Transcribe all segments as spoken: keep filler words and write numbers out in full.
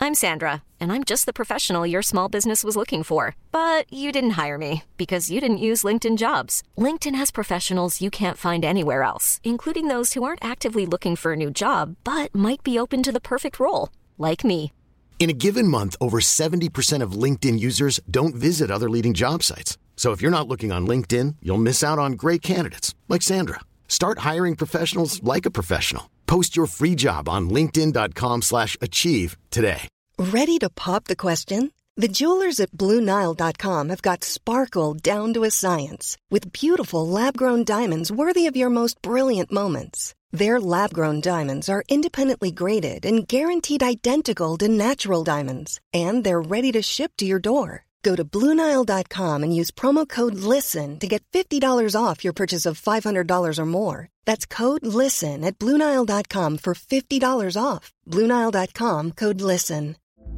I'm Sandra, and I'm just the professional your small business was looking for. But you didn't hire me because you didn't use LinkedIn Jobs. LinkedIn has professionals you can't find anywhere else, including those who aren't actively looking for a new job, but might be open to the perfect role, like me. In a given month, over seventy percent of LinkedIn users don't visit other leading job sites. So if you're not looking on LinkedIn, you'll miss out on great candidates like Sandra. Start hiring professionals like a professional. Post your free job on linkedin dot com slash achieve today. Ready to pop the question? The jewelers at Blue Nile dot com have got sparkle down to a science with beautiful lab-grown diamonds worthy of your most brilliant moments. Their lab-grown diamonds are independently graded and guaranteed identical to natural diamonds, and they're ready to ship to your door. Go to Blue Nile dot com and use promo code LISTEN to get fifty dollars off your purchase of five hundred dollars or more. That's code LISTEN at Blue Nile dot com for fifty dollars off. Blue Nile dot com, code LISTEN.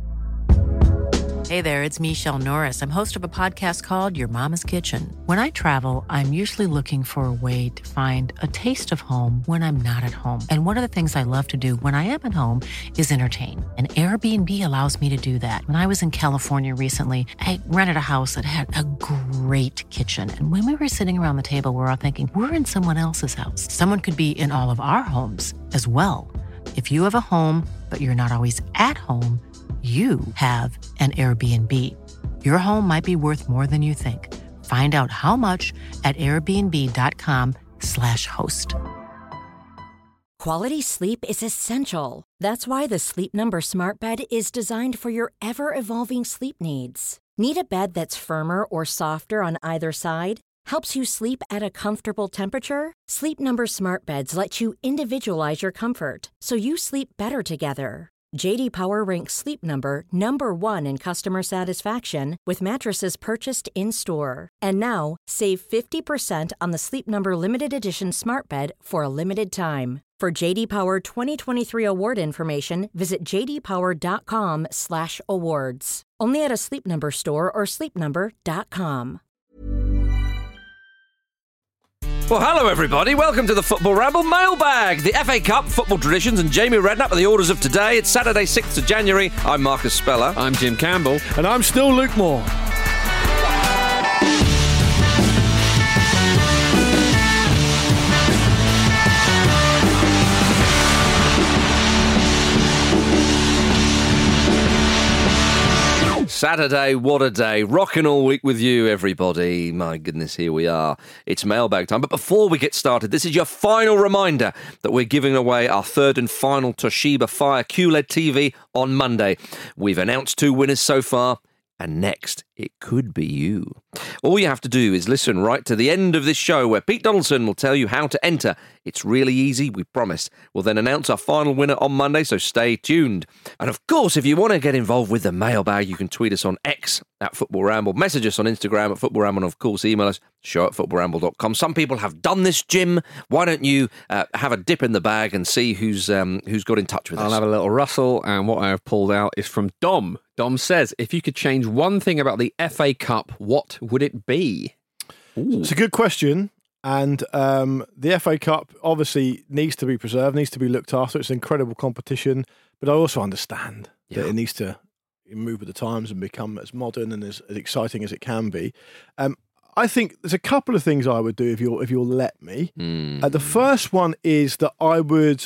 Hey there, it's Michelle Norris. I'm host of a podcast called Your Mama's Kitchen. When I travel, I'm usually looking for a way to find a taste of home when I'm not at home. And one of the things I love to do when I am at home is entertain. And Airbnb allows me to do that. When I was in California recently, I rented a house that had a great kitchen. And when we were sitting around the table, we were all thinking, we're in someone else's house. Someone could be in all of our homes as well. If you have a home, but you're not always at home, you have an Airbnb. Your home might be worth more than you think. Find out how much at airbnb.com slash host. Quality sleep is essential. That's why the Sleep Number Smart Bed is designed for your ever-evolving sleep needs. Need a bed that's firmer or softer on either side? Helps you sleep at a comfortable temperature? Sleep Number Smart Beds let you individualize your comfort, so you sleep better together. J D Power ranks Sleep Number number one in customer satisfaction with mattresses purchased in-store. And now, save fifty percent on the Sleep Number Limited Edition Smart Bed for a limited time. For J D Power twenty twenty-three award information, visit jdpower.com slash awards. Only at a Sleep Number store or sleep number dot com. Well, hello, everybody. Welcome to the Football Ramble Mailbag, the F A Cup, football traditions, and Jamie Redknapp are the orders of today. It's Saturday, sixth of January. I'm Marcus Speller. I'm Jim Campbell. And I'm still Luke Moore. Saturday, what a day. Rocking all week with you, everybody. My goodness, here we are. It's mailbag time. But before we get started, this is your final reminder that we're giving away our third and final Toshiba Fire Q L E D T V on Monday. We've announced two winners so far, and next, it could be you. All you have to do is listen right to the end of this show where Pete Donaldson will tell you how to enter. It's really easy, we promise. We'll then announce our final winner on Monday, so stay tuned. And of course, if you want to get involved with the mailbag, you can tweet us on X at Football Ramble, message us on Instagram at Football Ramble, and of course, email us, show at football ramble dot com. Some people have done this, Jim. Why don't you uh, have a dip in the bag and see who's um, who's got in touch with us? I'll have a little rustle, and what I have pulled out is from Dom. Dom says, if you could change one thing about the F A Cup, what would it be? Ooh. It's a good question. And um, the F A Cup obviously needs to be preserved, needs to be looked after. It's an incredible competition. But I also understand yeah. that it needs to move with the times and become as modern and as, as exciting as it can be. Um, I think there's a couple of things I would do if you'll, if you'll let me. Mm. Uh, the first one is that I would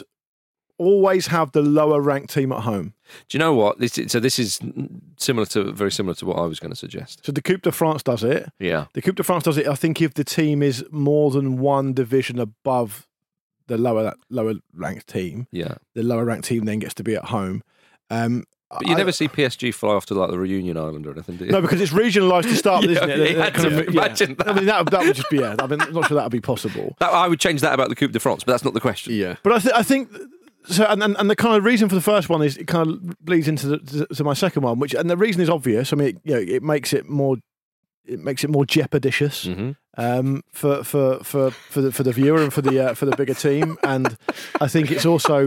always have the lower ranked team at home. Do you know what? This is, so this is similar to very similar to what I was going to suggest. So the Coupe de France does it. Yeah. The Coupe de France does it. I think if the team is more than one division above the lower lower ranked team, yeah, the lower ranked team then gets to be at home. Um, but you I, never see P S G fly off to like the Reunion Island or anything, do you? No, because it's regionalised to start with, yeah, isn't it? You had kind to of, imagine yeah. that. I mean, that, that would just be, yeah. I mean, I'm not sure that would be possible. That, I would change that about the Coupe de France, but that's not the question. Yeah. But I, th- I think... So and, and and the kind of reason for the first one is it kind of bleeds into the, to, to my second one, which and the reason is obvious. I mean, it, you know, it makes it more, it makes it more jeopardicious mm-hmm. um, for for for for the for the viewer and for the uh, for the bigger team, and I think it's also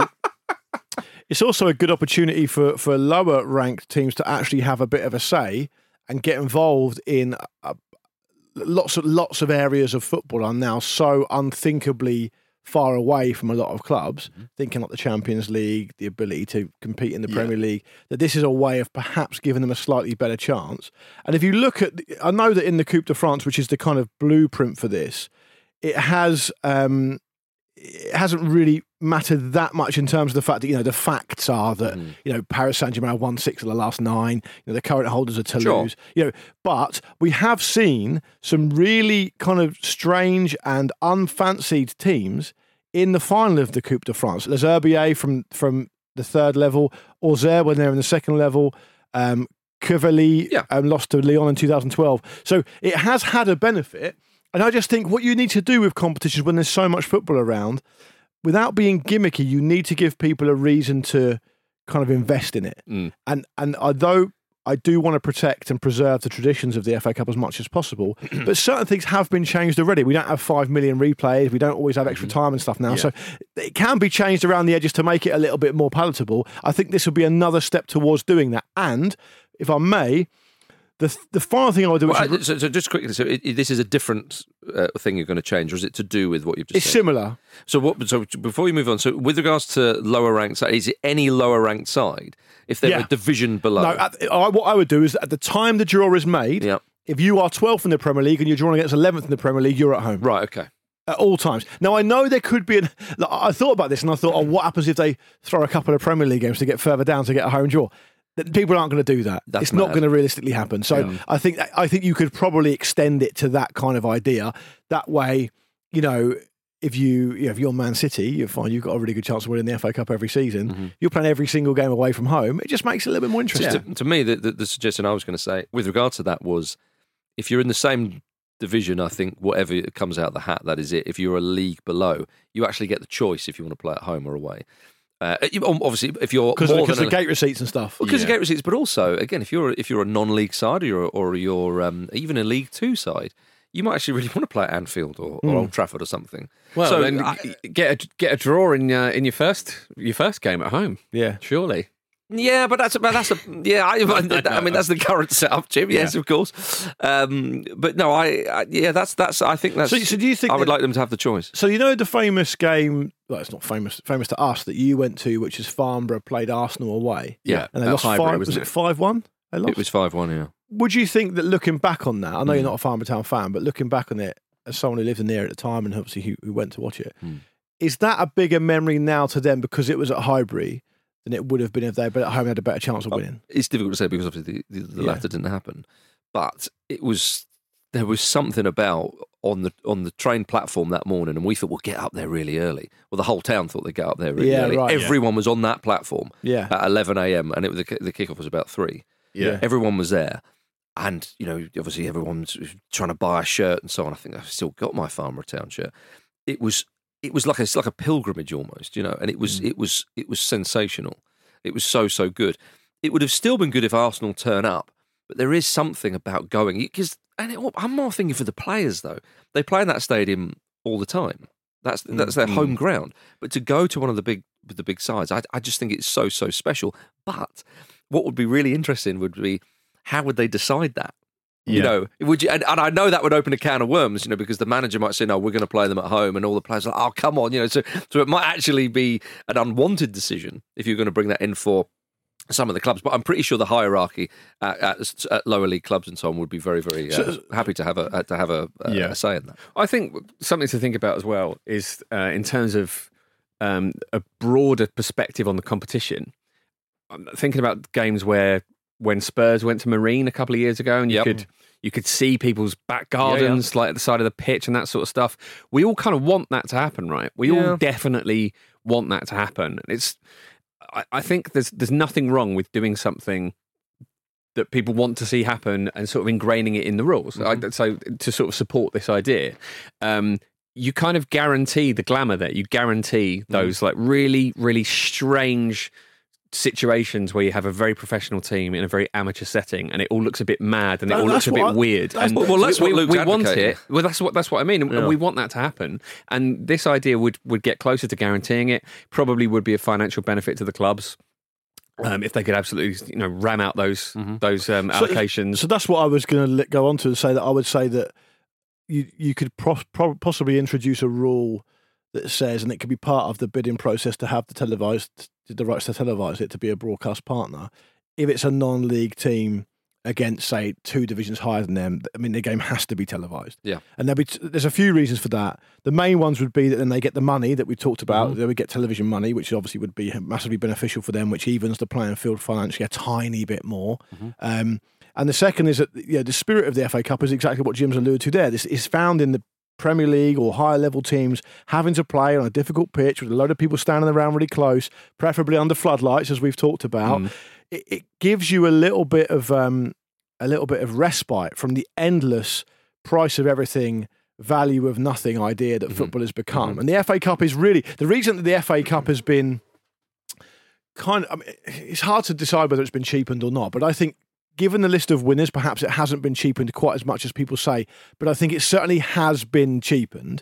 it's also a good opportunity for for lower ranked teams to actually have a bit of a say and get involved in uh, lots of lots of areas of football are now so unthinkably far away from a lot of clubs, mm-hmm. thinking like the Champions League, the ability to compete in the yeah. Premier League, that this is a way of perhaps giving them a slightly better chance. And if you look at, I know that in the Coupe de France, which is the kind of blueprint for this, it has um, it hasn't really mattered that much in terms of the fact that, you know, the facts are that, mm. you know, Paris Saint-Germain won six of the last nine, you know, the current holders are Toulouse, sure. you know, but we have seen some really kind of strange and unfancied teams in the final of the Coupe de France. Les Herbiers from, from the third level, Auxerre when they're in the second level, um, Quevilly yeah. um, lost to Lyon in two thousand twelve. So it has had a benefit. And I just think what you need to do with competitions when there's so much football around, without being gimmicky, you need to give people a reason to kind of invest in it. Mm. And and although I do want to protect and preserve the traditions of the F A Cup as much as possible, but certain things have been changed already. We don't have five million replays. We don't always have extra time and stuff now. Yeah. So it can be changed around the edges to make it a little bit more palatable. I think this will be another step towards doing that. And if I may, The the final thing I would do... Well, is, so, so just quickly, so it, it, this is a different uh, thing you're going to change, or is it to do with what you've just it's said? It's similar. So what? So before we move on, so with regards to lower ranked side, is it any lower ranked side if they're yeah. a division below? No, at, I, what I would do is at the time the draw is made, yeah. if you are twelfth in the Premier League and you're drawing against eleventh in the Premier League, you're at home. Right, okay. At all times. Now, I know there could be an... I thought about this and I thought, oh, what happens if they throw a couple of Premier League games to get further down to get a home draw? People aren't going to do that. That's it's mad. Not going to realistically happen. So yeah. I think I think you could probably extend it to that kind of idea. That way, you know, if you, you know, if you're Man City, you're fine. You've got a really good chance of winning the F A Cup every season. Mm-hmm. You're playing every single game away from home. It just makes it a little bit more interesting. So to, to me, the, the, the suggestion I was going to say with regard to that was, if you're in the same division, I think whatever comes out of the hat, that is it. If you're a league below, you actually get the choice if you want to play at home or away. Uh, obviously, if you're because more of, than of gate receipts and stuff, because yeah. of gate receipts, but also again, if you're if you're a non-league side or you're or you're um, even a League Two side, you might actually really want to play at Anfield or, or mm. Old Trafford or something. Well, so then I, get a, get a draw in uh, in your first your first game at home. Yeah, surely. Yeah, but that's but that's a yeah. I, I mean, that's the current setup, Jim. Yes, yeah. of course. Um, but no, I, I yeah, that's that's. I think that's. So, so do you think I would that, like them to have the choice? So you know the famous game. Well, it's not famous. Famous to us that you went to, which is Farnborough played Arsenal away. Yeah, and they lost Highbury, five. Was it five one? They lost. It was five one. Yeah. Would you think that looking back on that, I know mm. you're not a Farnborough Town fan, but looking back on it as someone who lived in there at the time and obviously who, who went to watch it, mm. is that a bigger memory now to them because it was at Highbury than it would have been if they'd been at home and had a better chance of winning? It's difficult to say because obviously the, the, the yeah. latter didn't happen, but it was there was something about on the on the train platform that morning, and we thought we'll get up there really early. Well, the whole town thought they'd get up there really yeah, early. Right, Everyone yeah. was on that platform yeah. at eleven a.m. and it was the, the kickoff was about three. Yeah, everyone was there, and you know, obviously everyone's trying to buy a shirt and so on. I think I've still got my Farnborough Town shirt. It was it was like a, it's like a pilgrimage almost, you know, and it was mm. it was it was sensational. It was so, so good. It would have still been good if Arsenal turn up, but there is something about going. Because and it, I'm more thinking for the players, though. They play in that stadium all the time. That's that's their mm-hmm. home ground. But to go to one of the big the big sides, I, I just think it's so, so special. But what would be really interesting would be, how would they decide that? Yeah. You know, would you? And, and I know that would open a can of worms, you know, because the manager might say, "No, we're going to play them at home," and all the players are like, "Oh, come on," you know. So, so it might actually be an unwanted decision if you're going to bring that in for some of the clubs. But I'm pretty sure the hierarchy at, at, at lower league clubs and so on would be very, very uh, so, happy to have a to have a, a, yeah. a say in that. I think something to think about as well is uh, in terms of um, a broader perspective on the competition. I'm thinking about games where. When Spurs went to Marine a couple of years ago, and you yep. could you could see people's back gardens, yeah, yeah. like at the side of the pitch and that sort of stuff. We all kind of want that to happen, right? We yeah. all definitely want that to happen. It's, I, I think there's there's nothing wrong with doing something that people want to see happen and sort of ingraining it in the rules. Mm-hmm. I, so to sort of support this idea, um, you kind of guarantee the glamour there. You guarantee those mm. like really, really strange situations where you have a very professional team in a very amateur setting and it all looks a bit mad and it that, all looks a bit I, weird. And well, well, that's we, what Luke's we want advocating. it. Well, that's what that's what I mean, and yeah. we want that to happen. And this idea would would get closer to guaranteeing it. Probably would be a financial benefit to the clubs. Um, if they could absolutely, you know, ram out those mm-hmm. those um, allocations. So, so that's what I was going to go on to and say that I would say that you you could pro- pro- possibly introduce a rule that says, and it could be part of the bidding process to have the televised, the rights to televise it to be a broadcast partner. If it's a non-league team against, say, two divisions higher than them, I mean, the game has to be televised. Yeah. And there'll be t- there's a few reasons for that. The main ones would be that then they get the money that we talked about. Mm-hmm. They would get television money, which obviously would be massively beneficial for them, which evens the playing field financially a tiny bit more. Mm-hmm. Um, and the second is that, you know, the spirit of the F A Cup is exactly what Jim's alluded to there. This is found in the Premier League or higher level teams having to play on a difficult pitch with a load of people standing around really close, preferably under floodlights, as we've talked about. Mm. It, it gives you a little bit of um, a little bit of respite from the endless price of everything, value of nothing idea that mm-hmm. football has become. Mm-hmm. And the F A Cup is really the reason that the F A Cup has been kind of. I mean, it's hard to decide whether it's been cheapened or not, but I think, given the list of winners, perhaps it hasn't been cheapened quite as much as people say, but I think it certainly has been cheapened.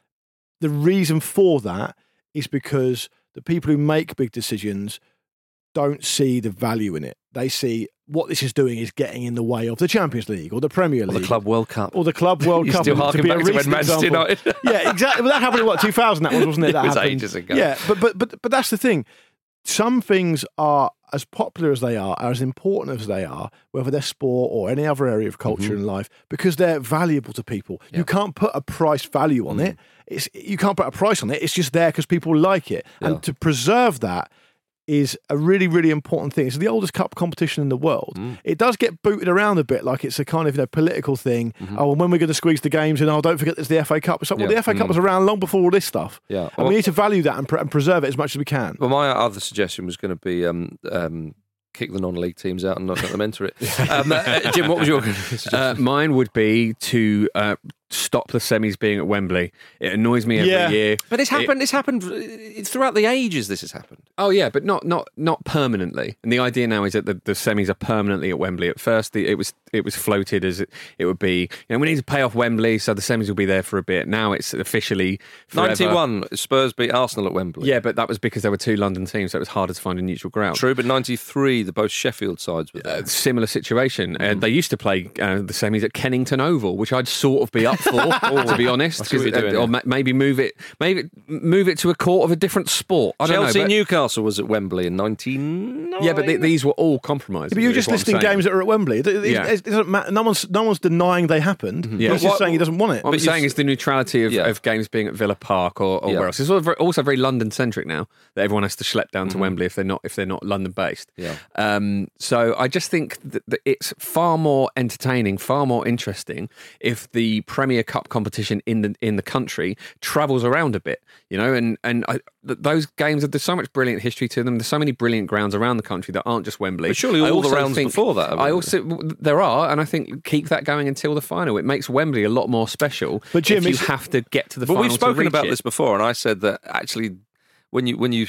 The reason for that is because the people who make big decisions don't see the value in it. They see what this is doing is getting in the way of the Champions League or the Premier League. Or the Club World Cup. Or the Club World you Cup. Still harking back to when Manchester United. Yeah, exactly. Well, that happened in, what, two thousand that was, wasn't it? That it was happened. ages ago. Yeah, but, but, but, but that's the thing. Some things are as popular as they are, are as important as they are, whether they're sport or any other area of culture mm-hmm. in life, because they're valuable to people. Yeah. You can't put a price value on mm-hmm. it. It's, you can't put a price on it. It's just there because people like it. Yeah. And to preserve that is a really, really important thing. It's the oldest cup competition in the world. Mm. It does get booted around a bit like it's a kind of, you know, political thing. Mm-hmm. Oh, and when we're going to squeeze the games in, oh, don't forget there's the F A Cup. It's like, yeah. well, the F A Cup mm. was around long before all this stuff. Yeah. And well, we need to value that and, pre- and preserve it as much as we can. Well, my other suggestion was going to be um, um, kick the non-league teams out and not let them enter it. um, uh, Jim, what was your suggestion? Uh, mine would be to uh, stop the semis being at Wembley. It annoys me every yeah. year. But it's happened. It, it's happened it's throughout the ages. This has happened. Oh yeah, but not not not permanently. And the idea now is that the, the semis are permanently at Wembley. At first, the, it was it was floated as it, it would be. You know, we need to pay off Wembley, so the semis will be there for a bit. Now it's officially forever. ninety-one Spurs beat Arsenal at Wembley. Yeah, but that was because there were two London teams, so it was harder to find a neutral ground. True, but ninety-three, the both Sheffield sides were there. Uh, similar situation. Mm. Uh, they used to play uh, the semis at Kennington Oval, which I'd sort of be up for. to be honest, because uh, or ma- maybe move it, maybe move it to a court of a different sport. I don't Chelsea know, but Newcastle was at Wembley in nineteen oh nine. Yeah, but th- these were all compromises. But you're just listing games that are at Wembley. It, it, yeah. it doesn't matter. No one's no one's denying they happened. Mm-hmm. Yeah. He's just what, saying he doesn't want it. What I'm but saying is the neutrality of, yeah. of games being at Villa Park or, or yeah. where else. It's also very London centric now that everyone has to schlep down to mm-hmm. Wembley if they're not if they're not London based. Yeah. Um, so I just think that, that it's far more entertaining, far more interesting if the Premier Cup competition in the in the country travels around a bit, you know, and and I, th- those games, there's so much brilliant history to them. There's so many brilliant grounds around the country that aren't just Wembley. But surely all the rounds think, before that. I also there are, and I think keep that going until the final. It makes Wembley a lot more special. But Jim, if you have to get to the but final. But we've spoken about it. this before, and I said that actually, when you when you.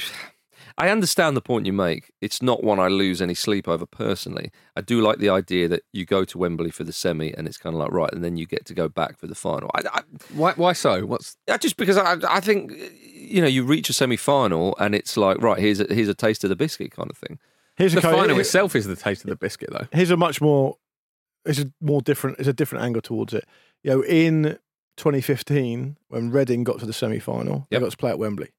I understand the point you make. It's not one I lose any sleep over personally. I do like the idea that you go to Wembley for the semi and it's kind of like, right, and then you get to go back for the final. I, I, why Why so? What's Just because I, I think, you know, you reach a semi-final and it's like, right, here's a, here's a taste of the biscuit kind of thing. Here's the a final here, itself is the taste of the biscuit, though. Here's a much more, it's a more different, it's a different angle towards it. You know, in twenty fifteen, when Reading got to the semi-final, yep. they got to play at Wembley.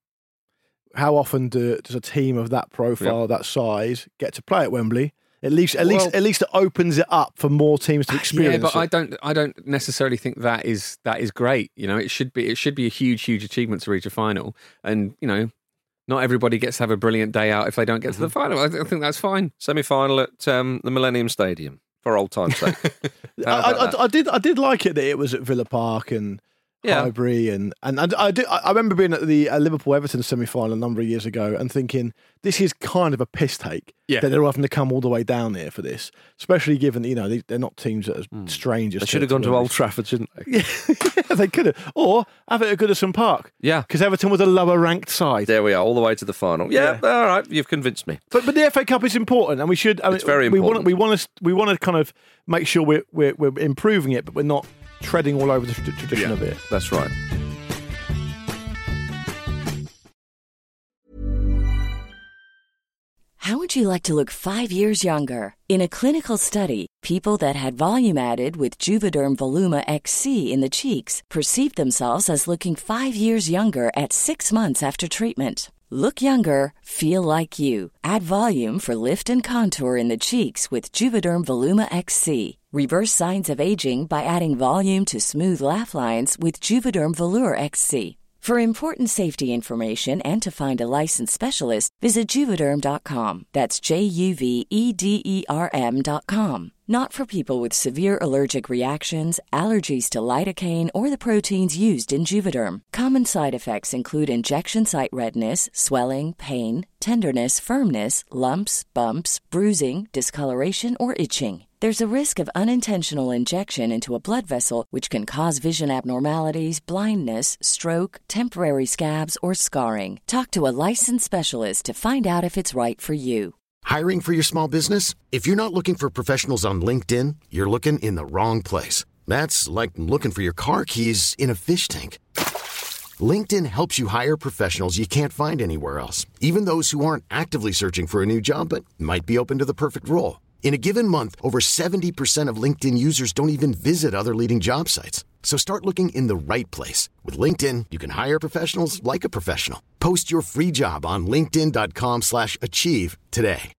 How often do, does a team of that profile, yep. that size, get to play at Wembley? At least, at well, least, at least it opens it up for more teams to experience. Yeah, but it. I don't, I don't necessarily think that is that is great. You know, it should be, it should be a huge, huge achievement to reach a final. And you know, not everybody gets to have a brilliant day out if they don't get mm-hmm. to the final. I, th- I think that's fine. Semi-final at um, the Millennium Stadium for old time's sake. I, I, I did, I did like it that it was at Villa Park and. Yeah. Highbury and and, and I do. I remember being at the uh, Liverpool Everton semi final a number of years ago and thinking this is kind of a piss take yeah. that they're having to come all the way down here for this, especially given that, you know, they, they're not teams that are mm. strangers. They should have gone to Old Trafford, shouldn't they? Yeah, yeah they could have, or have it at Goodison Park. Yeah, because Everton was a lower ranked side. There we are, all the way to the final. Yeah, yeah. All right, you've convinced me. But but the F A Cup is important, and we should. I mean, it's very we important. Want, we want to we want to kind of make sure we're we're, we're improving it, but we're not treading all over the tra- tradition yeah, of it. That's right. How would you like to look five years younger? In a clinical study, people that had volume added with Juvederm Voluma X C in the cheeks perceived themselves as looking five years younger at six months after treatment. Look younger, feel like you. Add volume for lift and contour in the cheeks with Juvederm Voluma X C. Reverse signs of aging by adding volume to smooth laugh lines with Juvederm Volure X C. For important safety information and to find a licensed specialist, visit Juvederm dot com. That's J U V E D E R M dot com. Not for people with severe allergic reactions, allergies to lidocaine, or the proteins used in Juvederm. Common side effects include injection site redness, swelling, pain, tenderness, firmness, lumps, bumps, bruising, discoloration, or itching. There's a risk of unintentional injection into a blood vessel, which can cause vision abnormalities, blindness, stroke, temporary scabs, or scarring. Talk to a licensed specialist to find out if it's right for you. Hiring for your small business? If you're not looking for professionals on LinkedIn, you're looking in the wrong place. That's like looking for your car keys in a fish tank. LinkedIn helps you hire professionals you can't find anywhere else, even those who aren't actively searching for a new job but might be open to the perfect role. In a given month, over seventy percent of LinkedIn users don't even visit other leading job sites. So start looking in the right place. With LinkedIn, you can hire professionals like a professional. Post your free job on linkedin dot com slash achieve today.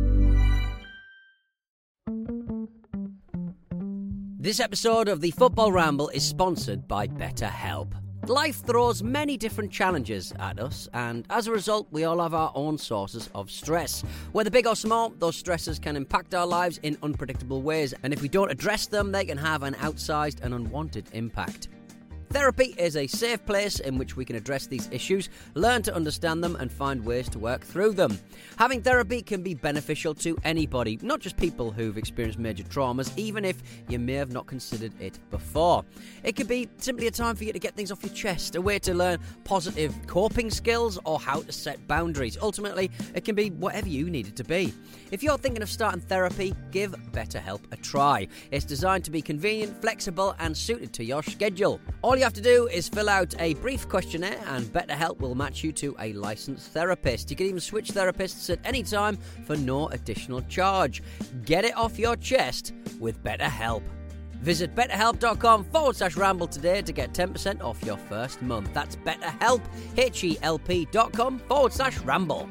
This episode of the Football Ramble is sponsored by BetterHelp. Life throws many different challenges at us, and as a result, we all have our own sources of stress. Whether big or small, those stresses can impact our lives in unpredictable ways, and if we don't address them, they can have an outsized and unwanted impact. Therapy is a safe place in which we can address these issues, learn to understand them, and find ways to work through them. Having therapy can be beneficial to anybody, not just people who've experienced major traumas, even if you may have not considered it before. It could be simply a time for you to get things off your chest, a way to learn positive coping skills, or how to set boundaries. Ultimately, it can be whatever you need it to be. If you're thinking of starting therapy, give BetterHelp a try. It's designed to be convenient, flexible, and suited to your schedule. All you have to do is fill out a brief questionnaire, and BetterHelp will match you to a licensed therapist. You can even switch therapists at any time for no additional charge. Get it off your chest with BetterHelp. Visit betterhelp.com forward slash ramble today to get ten percent off your first month. That's BetterHelp, H-E-L-P dot com forward slash ramble.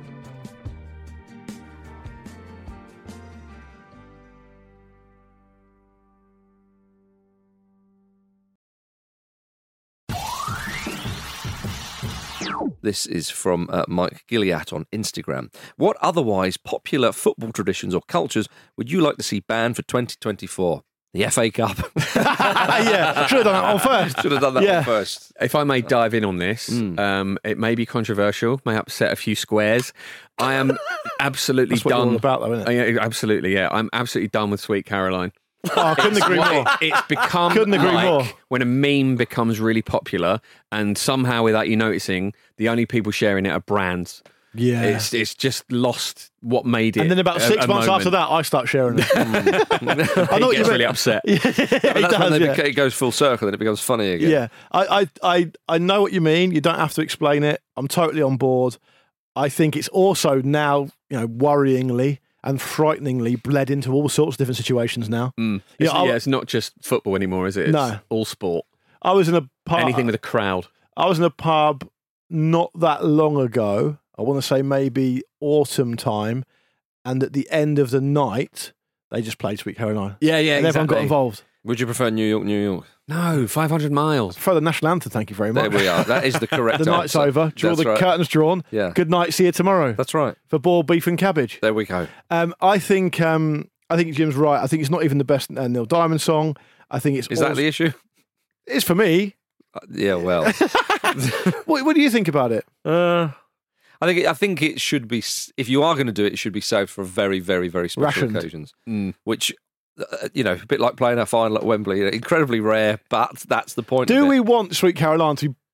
This is from uh, Mike Gilliatt on Instagram. What otherwise popular football traditions or cultures would you like to see banned for twenty twenty-four? The F A Cup. Yeah, should have done that one first. Should have done that Yeah. one first. If I may dive in on this, Mm. um, it may be controversial, may upset a few squares. I am absolutely That's what you're done. all about, though, isn't Uh, yeah, absolutely, yeah. I'm absolutely done with Sweet Caroline. Oh, I couldn't agree more. It's become Couldn't agree like more. when a meme becomes really popular, and somehow, without you noticing, the only people sharing it are brands. Yeah. It's it's just lost what made it. And then about a- six a months moment. after that, I start sharing it. I know he what gets you mean. really upset. Yeah, But it that's when does, they yeah. beca- it goes full circle and it becomes funny again. Yeah, I, I, I, I know what you mean. You don't have to explain it. I'm totally on board. I think it's also now, you know, worryingly and frighteningly bled into all sorts of different situations now. Mm. Yeah, It's, I- yeah, it's not just football anymore, is it? It's No. all sport. I was in a pub. Anything with a crowd. I was in a pub not that long ago. I want to say maybe autumn time, and at the end of the night, they just played Sweet Caroline. Yeah, yeah, and everyone got exactly. involved. Would you prefer New York, New York? No, five hundred miles. For the national anthem, thank you very much. There we are. That is the correct The night's answer. over. Draw That's the right. curtains drawn. Yeah. Good night. See you tomorrow. That's right. For boiled beef and cabbage. There we go. Um, I think um, I think Jim's right. I think it's not even the best uh, Neil Diamond song. I think it's Is that also- the issue? It's for me. Uh, yeah, well. What, what do you think about it? Uh, I think it, I think it should be. s- If you are going to do it, it should be saved for very, very, very special Rationed. occasions. Which, uh, you know, a bit like playing a final at Wembley, incredibly rare, but that's the point. Do of we it. want Sweet Caroline to be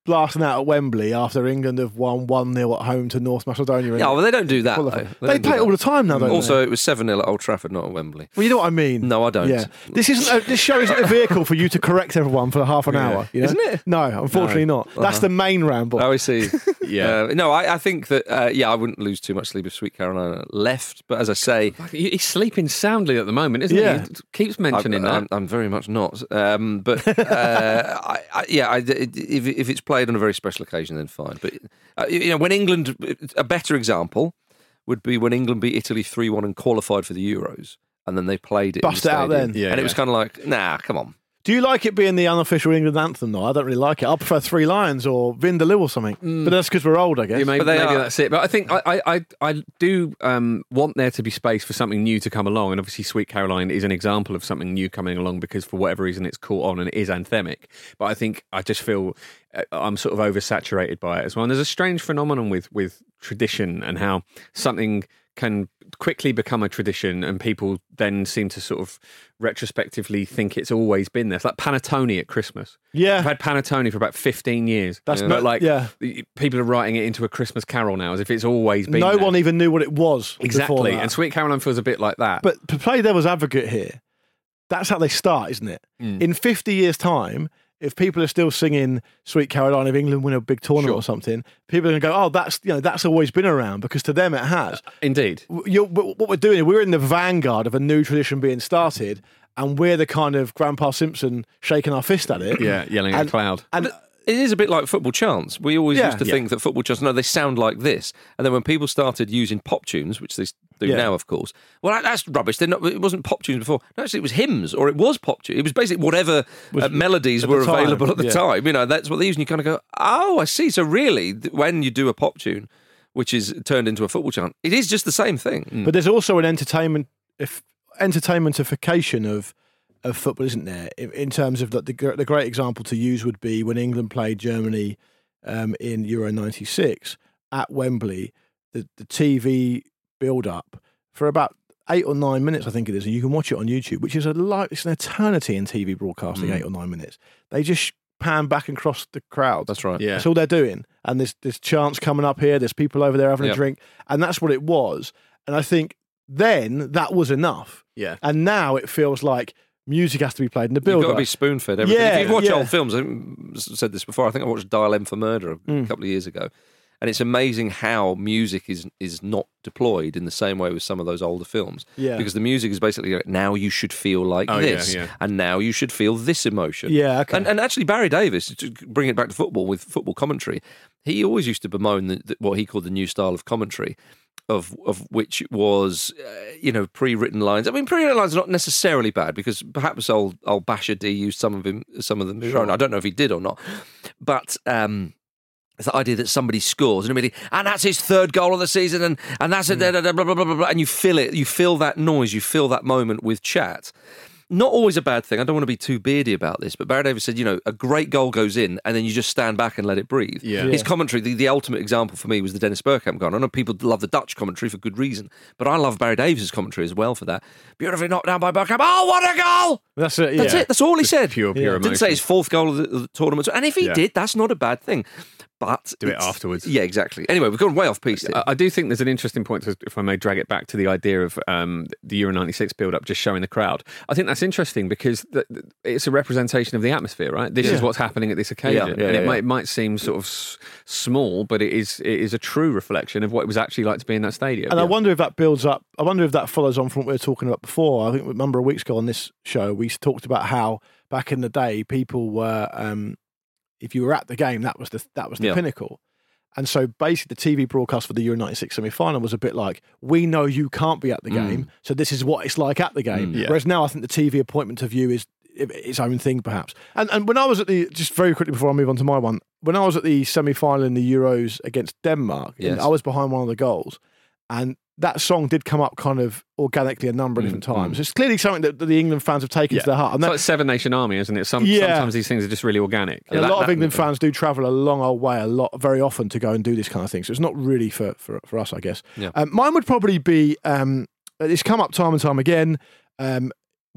blasting out at Wembley after England have won one nil at home to North Macedonia. Yeah, well, they don't do that. Though. They, They, they don't do play it all that. the time now, don't Also, they? it was seven nil at Old Trafford, not at Wembley. Well, you know what I mean. No, I don't. Yeah, this isn't. A, this show isn't a vehicle for you to correct everyone for half an Yeah. hour, you know? Isn't it? No, unfortunately No. not. That's the main ramble. Oh, I see. Yeah. Uh, no, I, I think that, uh, yeah, I wouldn't lose too much sleep if Sweet Carolina left. But as I say, He- He's sleeping soundly at the moment, isn't Yeah. he? He keeps mentioning I, that. I'm, I'm very much not. Um, but uh, I, I, yeah, I, if, if it's played on a very special occasion, then fine. But uh, you know, when England, a better example would be when England beat Italy three one and qualified for the Euros, and then they played it. Bust in it the out stadium. then. Yeah, and it yeah. was kind of like, nah, come on. Do you like it being the unofficial England anthem, though? I don't really like it. I prefer Three Lions or Vindaloo or something. But that's because we're old, I guess. Yeah, maybe, But they maybe are- that's it. But I think I, I, I, I do um, want there to be space for something new to come along. And obviously, Sweet Caroline is an example of something new coming along because for whatever reason it's caught on and it is anthemic. But I think I just feel uh, I'm sort of oversaturated by it as well. And there's a strange phenomenon with, with tradition and how something can quickly become a tradition and people then seem to sort of retrospectively think it's always been there. It's like panettone at Christmas. Yeah. I've had panettone for about fifteen years. That's but not- like yeah. people are writing it into a Christmas carol now as if it's always been No there. one even knew what it was. before Exactly. that. And Sweet Caroline feels a bit like that. But to play devil's advocate here, that's how they start, isn't it? Mm. In fifty years' time, if people are still singing Sweet Caroline, if England win a big tournament Sure. or something, people are going to go, oh, that's you know that's always been around, because to them it has. Indeed. You're, what we're doing, we're in the vanguard of a new tradition being started, and we're the kind of Grandpa Simpson shaking our fist at it. Yeah, yelling at And- a cloud. And It is a bit like football chants. We always Yeah. used to Yeah. think that football chants, no, they sound like this. And then when people started using pop tunes, which they do Yeah. now, of course, well, that- that's rubbish. They're not, it wasn't pop tunes before. No, actually, it was hymns, or it was pop tunes. It was basically whatever Was- uh, melodies at the were time, available at the yeah. time. You know, that's what they used. And you kind of go, oh, I see. So really, th- when you do a pop tune, which is turned into a football chant, it is just the same thing. But there's also an entertainment, if entertainmentification of of football, isn't there? In, in terms of the, the gr- the great example to use would be when England played Germany um, in Euro ninety-six at Wembley. The the T V build up for about eight or nine minutes, I think it is, and you can watch it on YouTube, which is a like it's an eternity in T V broadcasting. Eight or nine minutes. They just pan back and cross the crowd. That's right. Yeah. That's all they're doing. And there's there's chants coming up here. There's people over there having Yep. a drink, and that's what it was. And I think then that was enough. Yeah. And now it feels like music has to be played in the You've build. got to be spoon fed everything. Yeah, if you watch yeah. old films, I said this before. I think I watched Dial M for Murder a Mm. couple of years ago, and it's amazing how music is is not deployed in the same way with some of those older films. Yeah. Because the music is basically like, now you should feel like Oh, yeah, this, yeah. and now you should feel this emotion. Yeah, okay. And, and actually, Barry Davis, to bring it back to football with football commentary, he always used to bemoan the, the, what he called the new style of commentary. Of of which was, uh, you know, pre-written lines. I mean, pre-written lines are not necessarily bad because perhaps old old Basher D used some of him, some of them. His own. I don't know if he did or not, but um, it's the idea that somebody scores and immediately, and that's his third goal of the season, and and that's it, blah, blah, blah, blah, blah, blah, and you feel it, you feel that noise, you feel that moment with chat. Not always a bad thing. I don't want to be too beardy about this, but Barry Davis said, you know, a great goal goes in and then you just stand back and let it breathe. Yeah. His Yeah. commentary, the, the ultimate example for me was the Dennis Bergkamp goal. I know people love the Dutch commentary for good reason, but I love Barry Davis' commentary as well for that. Beautifully knocked down by Bergkamp. Oh, what a goal! That's it. Yeah. That's it. That's all he said. Pure, pure Yeah. emotion. Didn't say his fourth goal of the, of the tournament. And if he Yeah. did, that's not a bad thing. But Do it it's- afterwards. Yeah, exactly. Anyway, we've gone way off piece here. I, I do think there's an interesting point, to, if I may drag it back to the idea of um, the Euro ninety-six build-up, just showing the crowd. I think that's interesting because th- th- it's a representation of the atmosphere, right? This is Yeah. what's happening at this occasion. Yeah, yeah, and it, yeah, might, yeah. it might seem sort of s- small, but it is it is a true reflection of what it was actually like to be in that stadium. And I Yeah. wonder if that builds up. I wonder if that follows on from what we were talking about before. I think a number of weeks ago on this show, we talked about how back in the day, people were, um, if you were at the game, that was the that was the Yeah. pinnacle. And so basically, the T V broadcast for the Euro ninety-six semi-final was a bit like, we know you can't be at the game, so this is what it's like at the game. Mm, yeah. Whereas now, I think the T V appointment of you is its own thing, perhaps. And and when I was at the, just very quickly before I move on to my one, when I was at the semi-final in the Euros against Denmark, Yes. and I was behind one of the goals, and that song did come up kind of organically a number of different Mm, times. It's clearly something that, that the England fans have taken Yeah. to their heart. And It's that, like Seven Nation Army, isn't it? Some, Yeah. Sometimes these things are just really organic. and Yeah, a lot that- of that- England fans do travel a long old way, a lot, very often, to go and do this kind of thing. So it's not really for, for, for us, I guess. Yeah. Um, mine would probably be, um, it's come up time and time again. Um,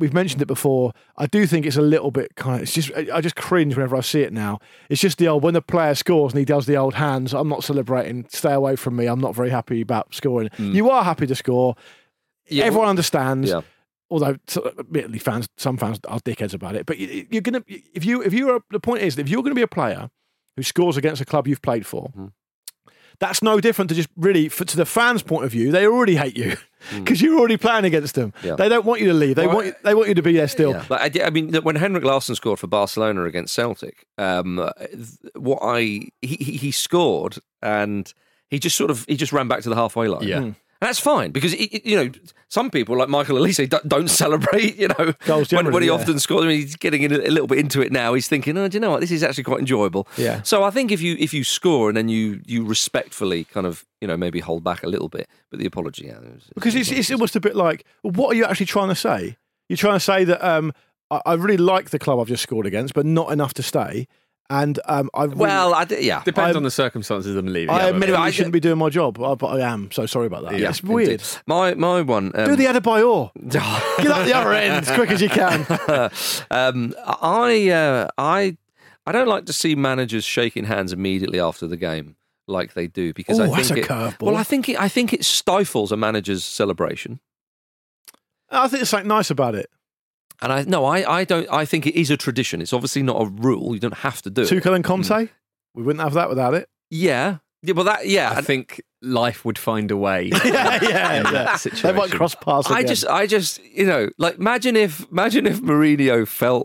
we've mentioned it before. I do think it's a little bit kind of. It's just I I just cringe whenever I see it now. It's just the old when the player scores and he does the old hands. I'm not celebrating. Stay away from me. I'm not very happy about scoring. Mm. You are happy to score. Yeah, Everyone well, understands. Yeah. Although, admittedly, fans, some fans are dickheads about it. But you- you're gonna, if you, if you are, the point is, that if you're going to be a player who scores against a club you've played for, Mm. that's no different to just really, for, to the fans' point of view, they already hate you because you're already playing against them. Yeah. They don't want you to leave. They Well, want, you, they want you to be there still. Yeah. Like, I, did- I mean, when Henrik Larsson scored for Barcelona against Celtic, um, what I he, he he scored and he just sort of he just ran back to the halfway line. Yeah. Mm. And that's fine because it, it- you know some people like Michael Elise don't, don't celebrate. You know, Goals when, when generally, he yeah. often scores. I mean, he's getting in a, a little bit into it now. He's thinking, oh, do you know what? This is actually quite enjoyable. Yeah. So I think if you if you score and then you you respectfully kind of you know maybe hold back a little bit, but the apology, yeah, it's- Because it's, it's almost a bit like, well, what are you actually trying to say? You're trying to say that um, I, I really like the club I've just scored against, but not enough to stay. And um, I really, well, I d- yeah. Depends I'm- on the circumstances of them leaving. I Yeah, admit but- I I- shouldn't be doing my job, uh, but I am. So sorry about that. Yeah, It's weird. Indeed. My my one. Um, Do the Adebayor. Get up the other end as quick as you can. um, I uh, I I don't like to see managers shaking hands immediately after the game like they do because Ooh, I think that's a it, curveball. well I think it, I think it stifles a manager's celebration. I think there's something nice about it. And I no, I, I don't. I think it is a tradition. It's obviously not a rule. You don't have to do it. Tuchel and Conte, Mm. we wouldn't have that without it. Yeah, yeah. Well, that yeah. I think life would find a way. yeah, yeah, in yeah. that They situation. might cross paths. I again. just, I just, you know, like imagine if, imagine if Mourinho felt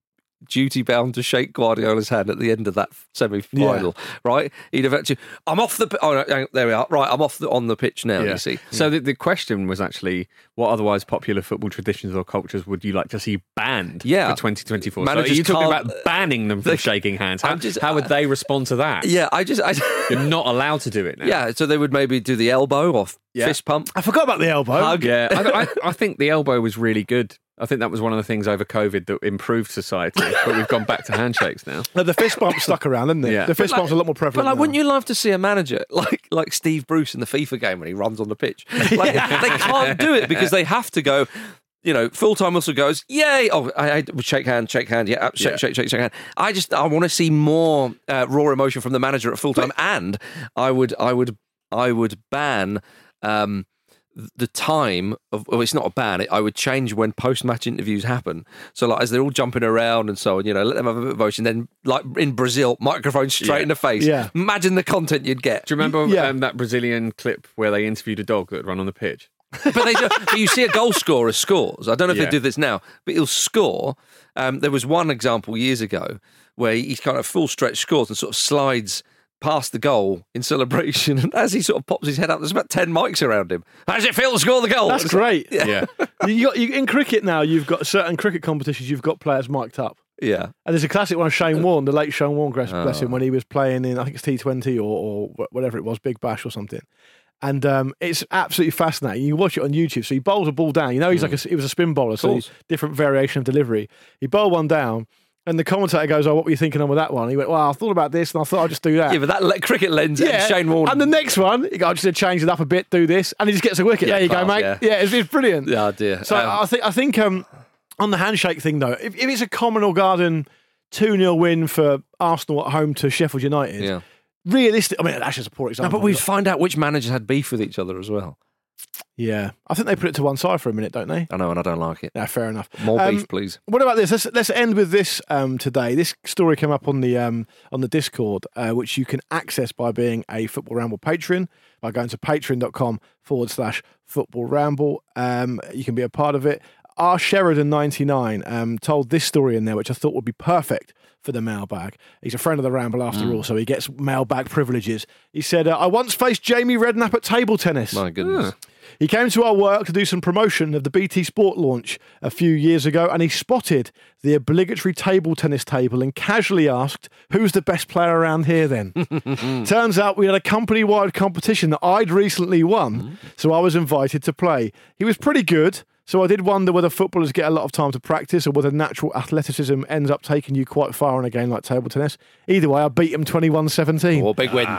duty bound to shake Guardiola's hand at the end of that semi-final, right? He'd have actually, I'm off the, oh, no, there we are, right? I'm off the, on the pitch now. Yeah. You see, So the, the question was actually, what otherwise popular football traditions or cultures would you like to see banned Yeah. for twenty twenty-four? So are Managers you talking can't- about banning them from They- shaking hands? How, I'm just- how would they respond to that? yeah, I just, I, You're not allowed to do it now. yeah. So they would maybe do the elbow or Yeah. fist pump. I forgot about the elbow. Hug. Yeah, I, I, I think the elbow was really good. I think that was one of the things over COVID that improved society. But we've gone back to handshakes now. No, the fist bump stuck around, didn't it? Yeah. The fist But like- bump's a lot more But prevalent. like, now. wouldn't you love to see a manager like like Steve Bruce in the FIFA game when he runs on the pitch? Like, they can't do it because they have to go. You know, full time whistle goes, yay! Oh, I, I shake hand, shake hand, yeah, shake, Yeah. shake, shake, shake hand. I just, I want to see more uh, raw emotion from the manager at full time, and I would, I would, I would ban um, the time of. Well, it's not a ban. It, I would change when post match interviews happen. So, like, as they're all jumping around and so on, you know, let them have a bit of emotion. Then, like in Brazil, microphone straight Yeah. in the face. Yeah. Imagine the content you'd get. Do you remember Yeah. um, that Brazilian clip where they interviewed a dog that had run on the pitch? but they do, but you see a goal scorer scores. I don't know if Yeah. they do this now, but he'll score. Um, there was one example years ago where he's kind of full stretch scores and sort of slides past the goal in celebration. And as he sort of pops his head up, there's about ten mics around him. How does it feel to score the goal? That's great. Yeah. You got, you, in cricket now, you've got certain cricket competitions, you've got players mic'd up. Yeah. And there's a classic one of Shane Warne, the late Shane Warne, bless bless Oh. him, when he was playing in, I think it's T twenty or, or whatever it was, Big Bash or something. And um, it's absolutely fascinating. You watch it on YouTube. So he bowls a ball down. You know, he's like a, he was a spin bowler, so course. he's different variation of delivery. He bowled one down, and the commentator goes, "Oh, what were you thinking of with that one?" And he went, "Well, I thought about this, and I thought I'd just do that." Yeah, but that le- cricket lens and Shane Warne. And the next one, he goes, "I just change it up a bit, do this," and he just gets a wicket. Yeah, there you go, class, mate. yeah. Yeah, it's, it's brilliant. Yeah, dear. So Um, I think I think um, on the handshake thing though, if, if it's a Commonwealth Garden two nil win for Arsenal at home to Sheffield United, yeah. realistic. I mean, that's just a poor No, example. but we'd find out which managers had beef with each other as well. yeah, I think they put it to one side for a minute, don't they? I know, and I don't like it. Yeah, fair enough. More Um, beef, please. What about this? Let's let's end with this um, today. This story came up on the um, on the Discord, uh, which you can access by being a Football Ramble patron by going to patreon.com forward slash Football Ramble. Um, you can be a part of it. R Sheridan ninety-nine um, told this story in there, which I thought would be perfect for the mailbag. He's a friend of the Ramble after all, so he gets mailbag privileges. He said, uh, "I once faced Jamie Redknapp at table tennis. My goodness. He came to our work to do some promotion of the B T Sport launch a few years ago, and he spotted the obligatory table tennis table and casually asked, 'Who's the best player around here then?' Turns out we had a company-wide competition that I'd recently won, so I was invited to play. He was pretty good, so I did wonder whether footballers get a lot of time to practice or whether natural athleticism ends up taking you quite far in a game like table tennis. Either way, I beat him twenty-one seventeen. Oh, big win.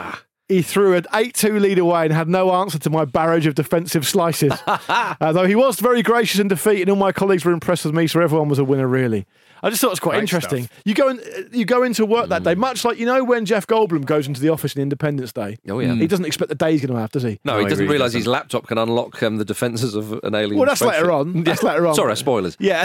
he threw an eight two lead away and had no answer to my barrage of defensive slices. uh, though he was very gracious in defeat, and all my colleagues were impressed with me, so everyone was a winner, really. I just thought it was quite Great interesting. stuff. You go in, you go into work that day, much like, you know, when Jeff Goldblum goes into the office on Independence Day. Oh, yeah. He doesn't expect the day he's going to have, does he? No, No, he he doesn't really realise doesn't. his laptop can unlock um, the defences of an alien. Well, that's spaceship. later on. That's later on. Sorry, spoilers. Yeah.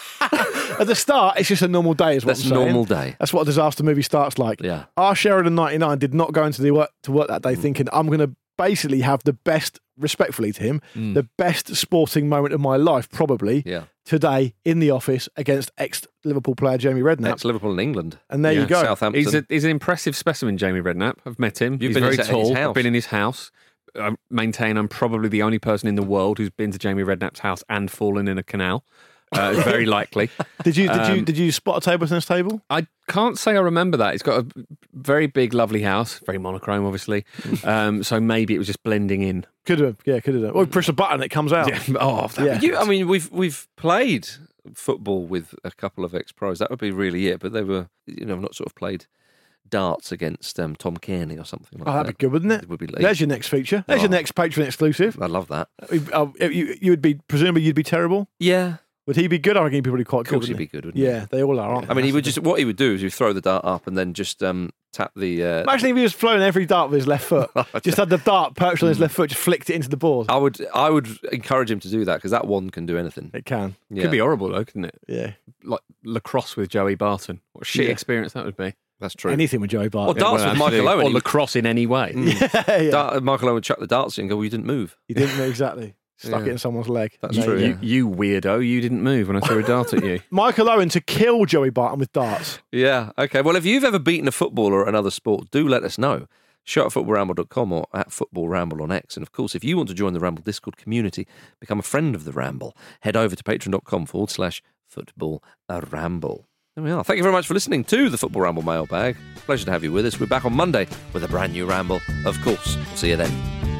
At the start, it's just a normal day, is what That's I'm a saying. normal day. That's what a disaster movie starts like. Yeah. Our Sheridan ninety-nine did not go into the work to work that day thinking, I'm going to basically have the best, respectfully to him, the best sporting moment of my life, probably, Yeah. today in the office against ex-Liverpool player Jamie Redknapp. Ex-Liverpool in England. And there you go. Southampton. He's, a, he's an impressive specimen, Jamie Redknapp. I've met him. You've he's been very in his tall. house. I've been in his house. I maintain I'm probably the only person in the world who's been to Jamie Redknapp's house and fallen in a canal. Uh, it's very likely. Did you did you Um, did you spot a table tennis table? I can't say I remember that. It's got a very big, lovely house, very monochrome, obviously. Um, so maybe it was just blending in. Could have, yeah, could have. Or push a button, it comes out. Yeah. Oh, that Yeah. You, I mean, we've we've played football with a couple of ex-pros. That would be really it. But they were, you know, not sort of played darts against um, Tom Kearney or something like Oh, that. that'd be good, wouldn't it? It would be. There's your next feature. There's Oh. your next Patreon exclusive. I love that. Uh, you, you would be, presumably you'd be terrible. Yeah. Would he be good? I reckon he'd be pretty quite Of good. course he'd wouldn't be good, he? wouldn't he? Yeah, they all are, aren't they? I mean, he That's would the just what he would do is he'd throw the dart up and then just um, tap the. Uh, Imagine if he was throwing every dart with his left foot. Just had the dart perched on his left foot, just flicked it into the board. I would I would encourage him to do that because that one can do anything. It can. Yeah. Could be horrible, though, couldn't it? Yeah. Like lacrosse with Joey Barton. What a shit Yeah. experience that would be. That's true. Anything with Joey Well, Barton. darts with Michael absolutely. Owen. Or he- lacrosse in any way. yeah, yeah. Dart, Michael Owen would chuck the darts in and go, well, you didn't move. He didn't know exactly. Stuck Yeah. it in someone's leg. That's There true, you You, go. you weirdo, you didn't move when I threw a dart at you. Michael Owen to kill Joey Barton with darts. Yeah. Okay. Well, if you've ever beaten a footballer at another sport, do let us know. Show at football ramble dot com or at Football Ramble on X. And of course, if you want to join the Ramble Discord community, become a friend of the Ramble, head over to patreon.com forward slash football ramble. There we are. Thank you very much for listening to the Football Ramble mailbag. Pleasure to have you with us. We're back on Monday with a brand new Ramble, of course. We'll see you then.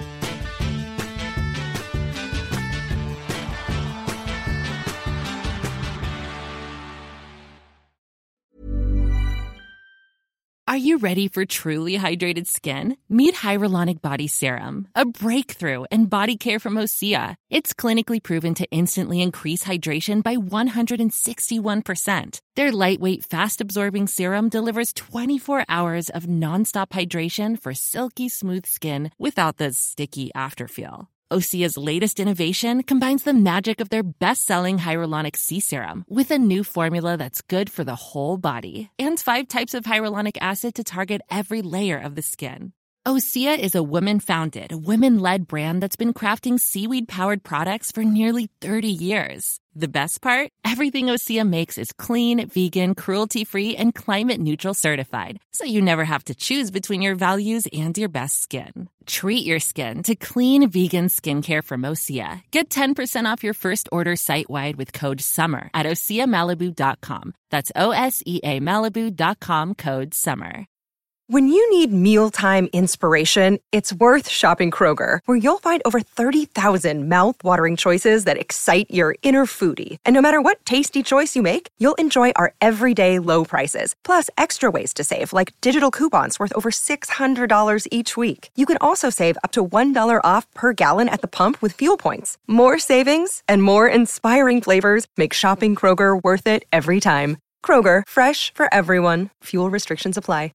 Are you ready for truly hydrated skin? Meet Hyaluronic Body Serum, a breakthrough in body care from Osea. It's clinically proven to instantly increase hydration by one hundred sixty-one percent. Their lightweight, fast-absorbing serum delivers twenty-four hours of nonstop hydration for silky smooth skin without the sticky afterfeel. Osea's latest innovation combines the magic of their best-selling Hyaluronic Sea Serum with a new formula that's good for the whole body and five types of hyaluronic acid to target every layer of the skin. Osea is a women-founded, women-led brand that's been crafting seaweed-powered products for nearly thirty years. The best part? Everything Osea makes is clean, vegan, cruelty-free, and climate-neutral certified, so you never have to choose between your values and your best skin. Treat your skin to clean, vegan skincare from Osea. Get ten percent off your first order site-wide with code SUMMER at osea malibu dot com. That's O S E A Malibu dot com, code SUMMER. When you need mealtime inspiration, it's worth shopping Kroger, where you'll find over thirty thousand mouth-watering choices that excite your inner foodie. And no matter what tasty choice you make, you'll enjoy our everyday low prices, plus extra ways to save, like digital coupons worth over six hundred dollars each week. You can also save up to one dollar off per gallon at the pump with fuel points. More savings and more inspiring flavors make shopping Kroger worth it every time. Kroger, fresh for everyone. Fuel restrictions apply.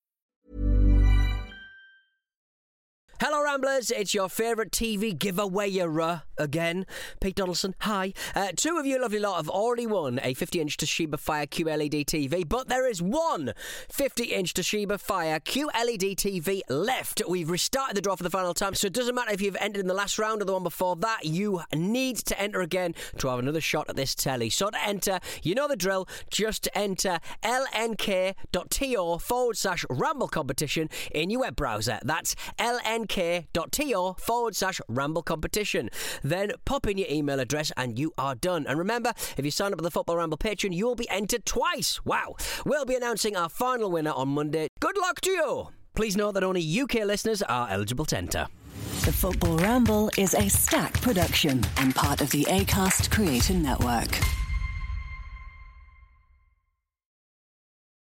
Hello Ramblers, it's your favourite T V giveawayer again, Pete Donaldson, hi. Uh, two of you lovely lot have already won a fifty inch Toshiba Fire Q L E D T V, but there is one fifty inch Toshiba Fire Q L E D T V left. We've restarted the draw for the final time, so it doesn't matter if you've entered in the last round or the one before that, you need to enter again to have another shot at this telly. So to enter, you know the drill, just enter lnk.to forward slash ramble competition in your web browser. That's lnk.to forward slash ramble competition. Then pop in your email address and you are done. And remember, if you sign up with the Football Ramble Patreon, you'll be entered twice. Wow. We'll be announcing our final winner on Monday. Good luck to you. Please note that only U K listeners are eligible to enter. The Football Ramble is a Stack production and part of the Acast Creator Network.